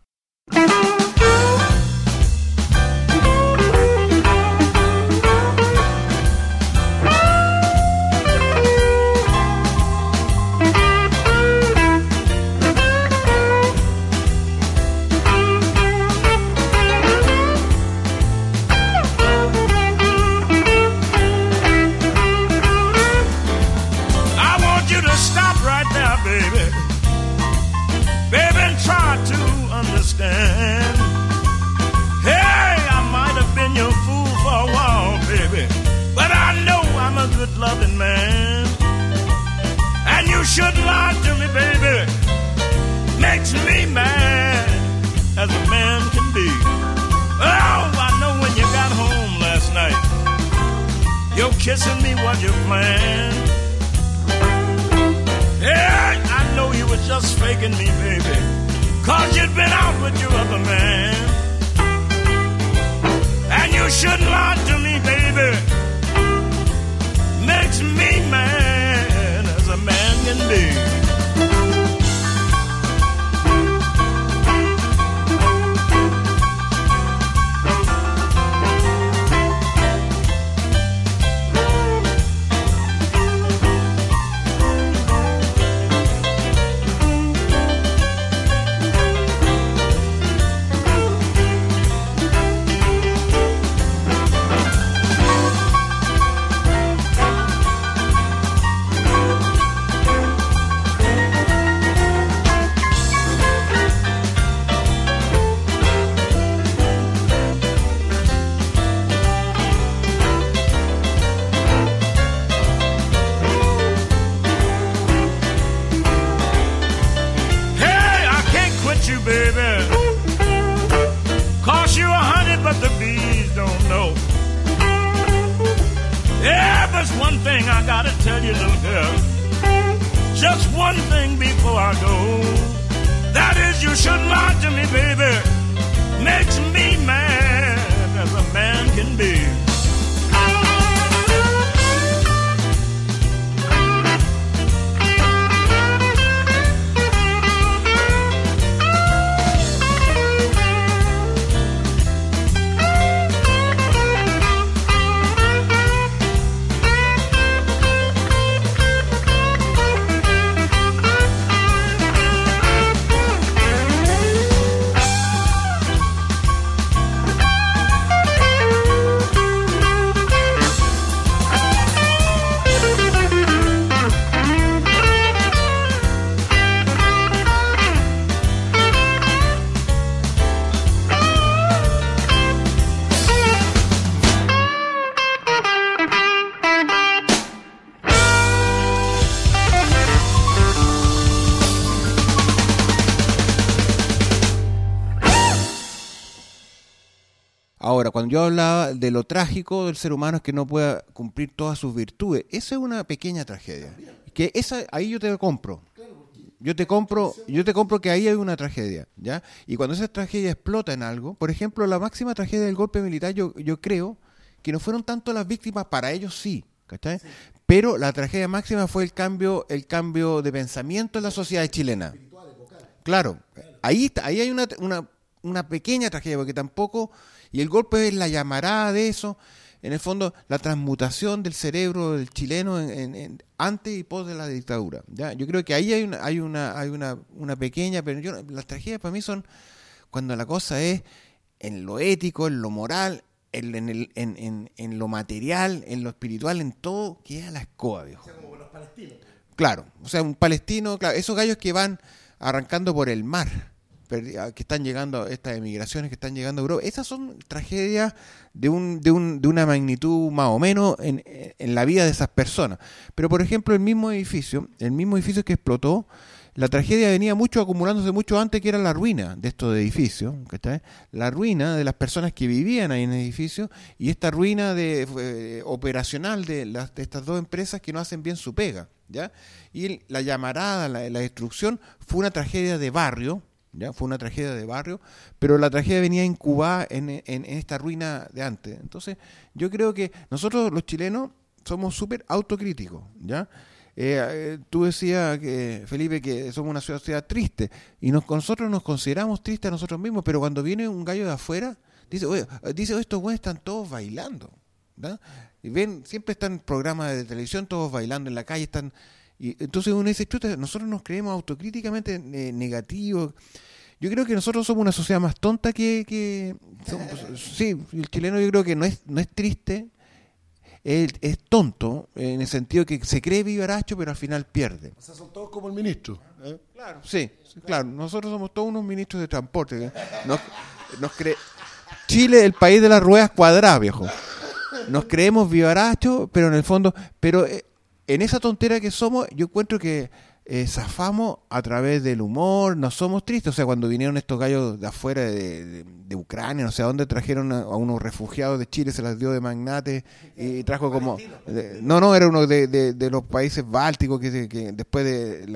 S6: Loving man, and you shouldn't lie to me, baby. Makes me mad as a man can be. Oh, I know when you got home last night, you're kissing me while you planned. Yeah, I know you were just faking me, baby, 'cause you'd been out with your other man. And you shouldn't lie to me, baby. Makes me mad as a man can be.
S3: Ahora, cuando yo hablaba de lo trágico del ser humano es que no pueda cumplir todas sus virtudes, esa es una pequeña tragedia. Que esa, ahí yo te compro. Yo te compro que ahí hay una tragedia, ¿ya? Y cuando esa tragedia explota en algo, por ejemplo, la máxima tragedia del golpe militar, yo creo que no fueron tanto las víctimas, para ellos sí, ¿cachai? Sí. Pero la tragedia máxima fue el cambio de pensamiento en la sociedad chilena. Claro, ahí hay una pequeña tragedia, porque tampoco, y el golpe es la llamarada de eso, en el fondo la transmutación del cerebro del chileno en antes y pos de la dictadura, ¿ya? Yo creo que ahí hay una pequeña, pero las tragedias para mí son cuando la cosa es en lo ético, en lo moral, en lo material, en lo espiritual, en todo, queda la escoba, viejo. O sea, como los palestinos. Claro, o sea, un palestino, claro, esos gallos que van arrancando por el mar, que están llegando, estas emigraciones que están llegando a Europa, esas son tragedias de una magnitud más o menos en la vida de esas personas. Pero por ejemplo, el mismo edificio que explotó, la tragedia venía acumulándose mucho antes, que era la ruina de estos edificios, ¿cachai? La ruina de las personas que vivían ahí en el edificio, y esta ruina operacional de estas dos empresas que no hacen bien su pega, ¿ya? Y la llamarada, la destrucción, fue una tragedia de barrio, ¿ya? Fue una tragedia de barrio, pero la tragedia venía incubada en esta ruina de antes. Entonces, yo creo que nosotros los chilenos somos súper autocríticos, ¿ya? Tú decías, Felipe, que somos una sociedad triste, y nosotros nos consideramos tristes a nosotros mismos, pero cuando viene un gallo de afuera, dice, estos güeyes están todos bailando, ¿verdad? Y siempre están en programas de televisión, todos bailando en la calle, y entonces uno dice, chuta, nosotros nos creemos autocríticamente negativos. Yo creo que nosotros somos una sociedad más tonta que sí, el chileno yo creo que no es triste, es tonto, en el sentido que se cree vivaracho, pero al final pierde.
S2: O sea, son todos como el ministro.
S3: Claro, sí, claro. Nosotros somos todos unos ministros de transporte. Chile, el país de las ruedas cuadradas, viejo. Nos creemos vivarachos, pero en el fondo, en esa tontera que somos, yo encuentro que zafamos a través del humor, no somos tristes. O sea, cuando vinieron estos gallos de afuera de Ucrania, no sé a dónde, trajeron a unos refugiados de Chile, se las dio de magnate y trajo como... No, era uno de los países bálticos que después de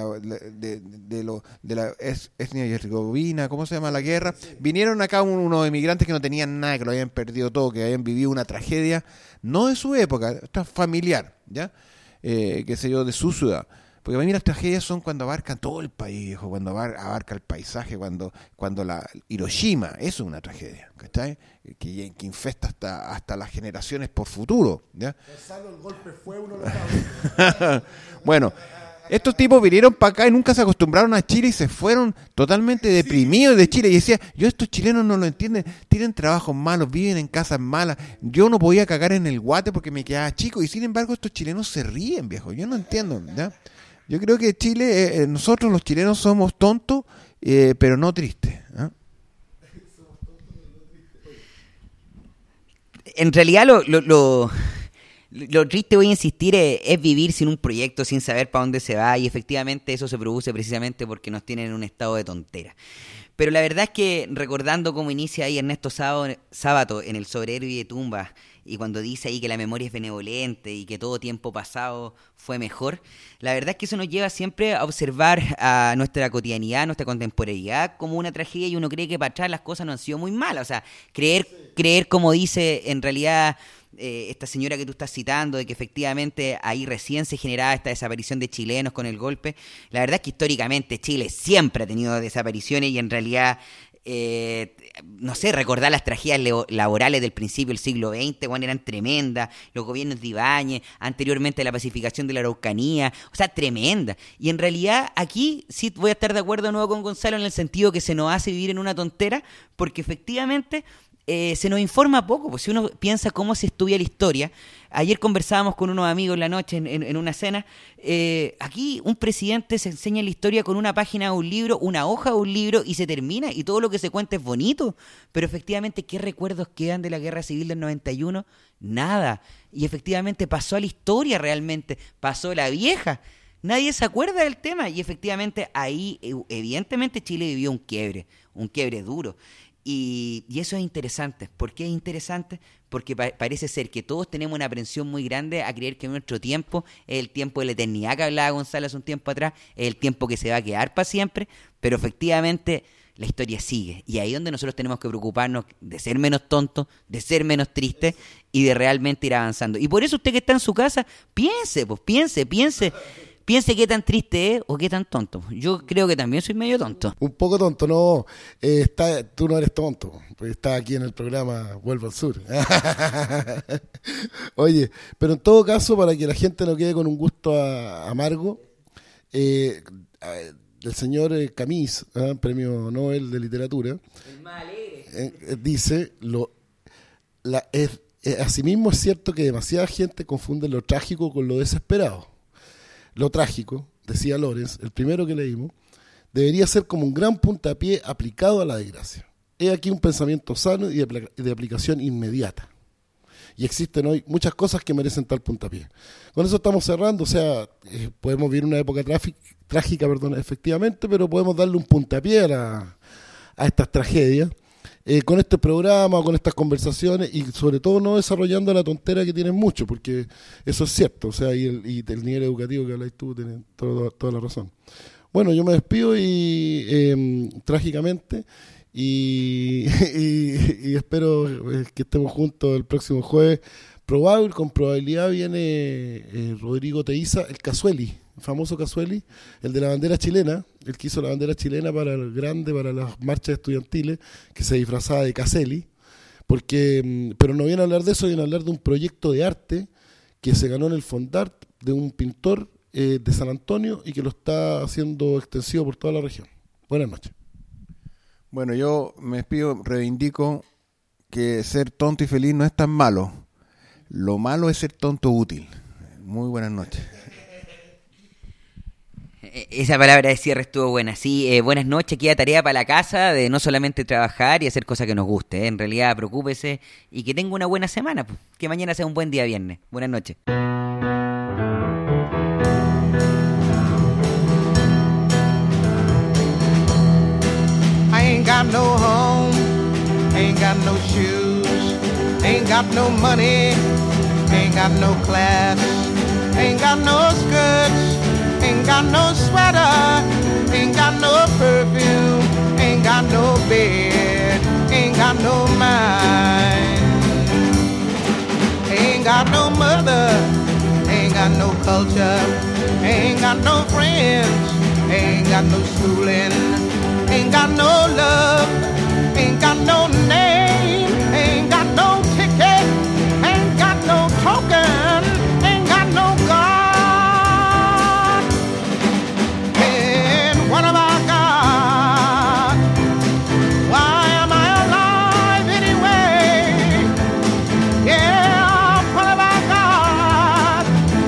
S3: la Esnia y Herzegovina, ¿cómo se llama? La guerra. Vinieron acá unos emigrantes que no tenían nada, que lo habían perdido todo, que habían vivido una tragedia, no de su época, esta familiar, ¿ya? Qué sé yo, de su ciudad. Porque para mí las tragedias son cuando abarcan todo el país, viejo, cuando abarca el paisaje, cuando la Hiroshima, eso es una tragedia, ¿cachai? Que infesta hasta las generaciones por futuro, ¿ya?
S2: El golpe fue uno de los
S3: Bueno, estos tipos vinieron para acá y nunca se acostumbraron a Chile y se fueron totalmente deprimidos de Chile. Y decía, estos chilenos no lo entienden, tienen trabajos malos, viven en casas malas. Yo no podía cagar en el Guate porque me quedaba chico. Y sin embargo estos chilenos se ríen, viejo. Yo no entiendo, ¿ya? Yo creo que Chile, nosotros los chilenos somos tontos, pero no tristes, ¿eh?
S4: En realidad lo triste, voy a insistir, es vivir sin un proyecto, sin saber para dónde se va, y efectivamente eso se produce precisamente porque nos tienen en un estado de tontera. Pero la verdad es que recordando cómo inicia ahí Ernesto Sábato en el Sobrehéroe de Tumba, y cuando dice ahí que la memoria es benevolente y que todo tiempo pasado fue mejor, la verdad es que eso nos lleva siempre a observar a nuestra cotidianidad, nuestra contemporaneidad como una tragedia, y uno cree que para atrás las cosas no han sido muy malas. O sea, creer como dice en realidad esta señora que tú estás citando, de que efectivamente ahí recién se generaba esta desaparición de chilenos con el golpe. La verdad es que históricamente Chile siempre ha tenido desapariciones, y en realidad... no sé, recordar las tragedias laborales del principio del siglo XX, bueno, eran tremendas, los gobiernos de Ibáñez, anteriormente la pacificación de la Araucanía, o sea, tremenda. Y en realidad aquí sí voy a estar de acuerdo de nuevo con Gonzalo en el sentido que se nos hace vivir en una tontera, porque efectivamente se nos informa poco. Pues si uno piensa cómo se estudia la historia, ayer conversábamos con unos amigos en la noche en una cena, aquí un presidente se enseña la historia con una página de un libro, una hoja de un libro, y se termina, y todo lo que se cuenta es bonito, pero efectivamente, ¿qué recuerdos quedan de la Guerra Civil del 91? Nada. Y efectivamente pasó a la historia realmente, pasó la vieja. Nadie se acuerda del tema, y efectivamente ahí evidentemente Chile vivió un quiebre duro. Y eso es interesante. ¿Por qué es interesante? Porque parece ser que todos tenemos una aprensión muy grande a creer que nuestro tiempo es el tiempo de la eternidad que hablaba Gonzalo hace un tiempo atrás, es el tiempo que se va a quedar para siempre, pero efectivamente la historia sigue. Y ahí es donde nosotros tenemos que preocuparnos de ser menos tontos, de ser menos tristes y de realmente ir avanzando. Y por eso usted que está en su casa, piense qué tan triste es o qué tan tonto. Yo creo que también soy medio tonto.
S2: Un poco tonto, no. Tú no eres tonto. Estás aquí en el programa Vuelvo al Sur. Oye, pero en todo caso, para que la gente no quede con un gusto amargo, el señor Camus, premio Nobel de Literatura,
S4: El más alegre.
S2: dice, asimismo es cierto que demasiada gente confunde lo trágico con lo desesperado. Lo trágico, decía Lorenz, el primero que leímos, debería ser como un gran puntapié aplicado a la desgracia. He aquí un pensamiento sano y de aplicación inmediata. Y existen hoy muchas cosas que merecen tal puntapié. Con eso estamos cerrando, o sea, podemos vivir una época trágica, efectivamente, pero podemos darle un puntapié a estas tragedias. Con este programa, con estas conversaciones y sobre todo no desarrollando la tontera que tienen mucho, porque eso es cierto, o sea, y el nivel educativo que habláis tú tiene toda la razón. Bueno, yo me despido y trágicamente y espero que estemos juntos el próximo jueves. Con probabilidad viene Rodrigo Teiza, el Casueli, el famoso Casueli, el de la bandera chilena, el que hizo la bandera chilena para las marchas estudiantiles, que se disfrazaba de Caselli, pero no viene a hablar de eso, viene a hablar de un proyecto de arte que se ganó en el Fondart de un pintor de San Antonio y que lo está haciendo extensivo por toda la región. Buenas noches.
S3: Bueno, yo me despido, reivindico que ser tonto y feliz no es tan malo. Lo malo es ser tonto útil. Muy buenas noches.
S4: Esa palabra de cierre estuvo buena. Sí, buenas noches. Queda tarea para la casa de no solamente trabajar y hacer cosas que nos guste. En realidad, preocúpese y que tenga una buena semana. Que mañana sea un buen día viernes. Buenas noches.
S6: I ain't got no home, ain't got no shoes, ain't got no money, ain't got no class, ain't got no skirts, ain't got no sweater, ain't got no perfume, ain't got no bed, ain't got no mind, ain't got no mother, ain't got no culture, ain't got no friends, ain't got no schooling, ain't got no love, ain't got no name, ain't got no ticket, ain't got no token, ain't got no God. And what have I got? Why am I alive anyway? Yeah, what have I got?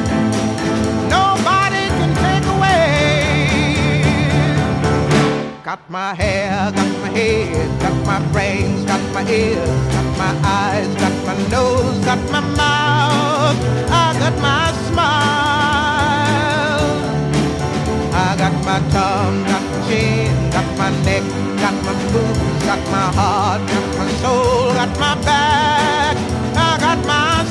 S6: Nobody can take away. Got my hair, got my head, got my brains, got my ears, got my eyes, got my nose, got my mouth, I got my smile. I got my tongue, got my chin, got my neck, got my boobs, got my heart, got my soul, got my back, I got my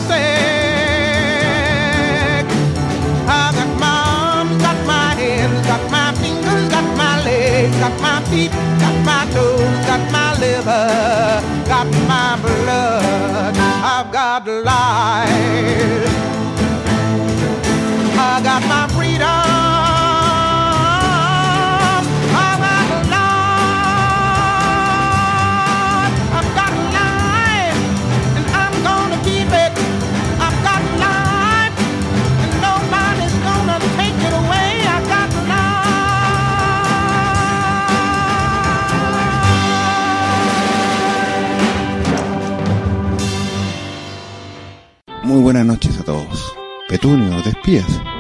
S6: sex. I got my arms, got my hands, got my fingers, got my legs, got my feet, got my toes, got my liver, got my blood, I've got life, I got my freedom, I've got life, I've got life, and I'm gonna keep it, I've got life, and nobody's gonna take it away, I've got life.
S3: Muy buenas noches a todos. Petunio, despídase.